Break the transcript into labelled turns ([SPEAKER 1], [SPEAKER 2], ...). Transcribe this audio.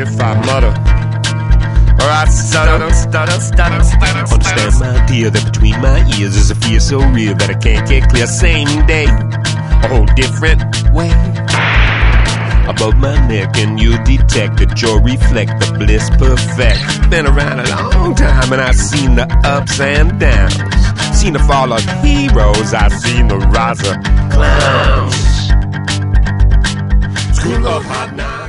[SPEAKER 1] if I mutter or I stutter. Understand, my dear, that between my ears is a fear so real that I can't get clear. Same day, a whole different way. Above my neck, and you detect that you'll reflect the bliss perfect. Been around a long time, and I've seen the ups and downs. Seen the fall of heroes, I've seen the rise of clowns. School of Hot 9.